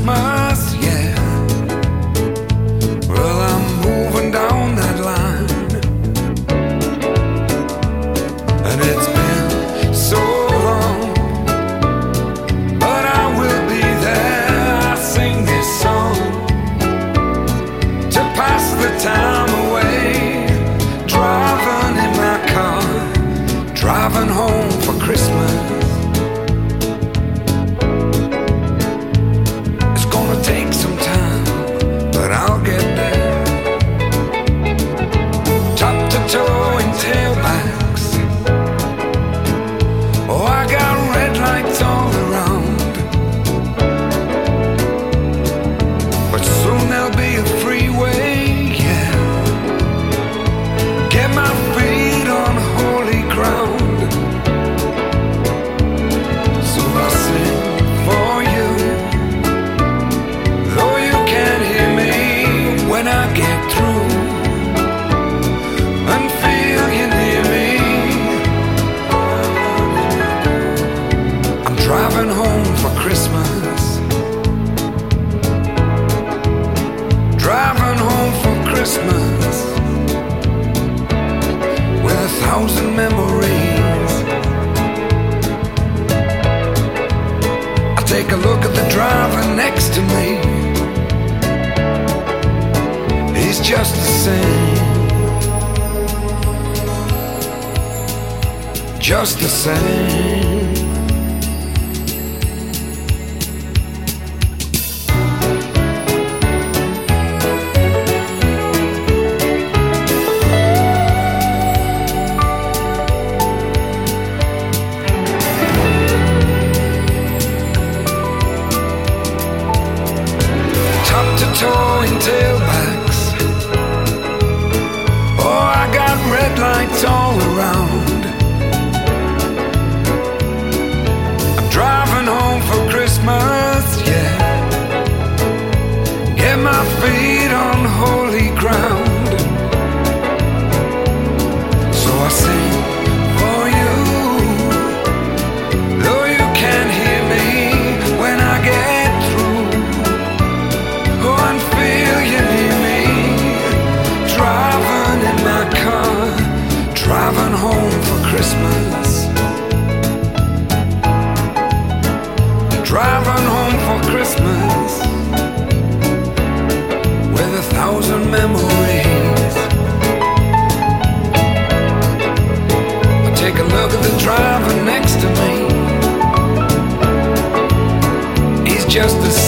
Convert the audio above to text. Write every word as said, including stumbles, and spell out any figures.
Christmas, yeah. Well, I'm moving down that line, and it's been so long, but I will be there. I sing this song to pass the time away, driving in my car, driving home for Christmas. It's gonna take some time, but I'll get there. Top to toe in tailbacks. Oh, I got red lights all around, but soon there'll be a freeway, yeah. Get my feet on holy ground. So I sing for you, though you can't hear me when I get through, and feel you near me. I'm driving home for Christmas, driving home for Christmas, with a thousand memories. I take a look at the driver next to me. He's just the same, just the same. Top to toe in tailbacks. Oh, I got red lights all around. I'm driving home for Christmas, yeah. Get my feet on holy ground. So I sing for you, though you can't hear me when I get through. Go and feel you near me, driving in my car, driving home for Christmas, driving home for Christmas, with a thousand memories. I take a look at the driver next to me. He's just the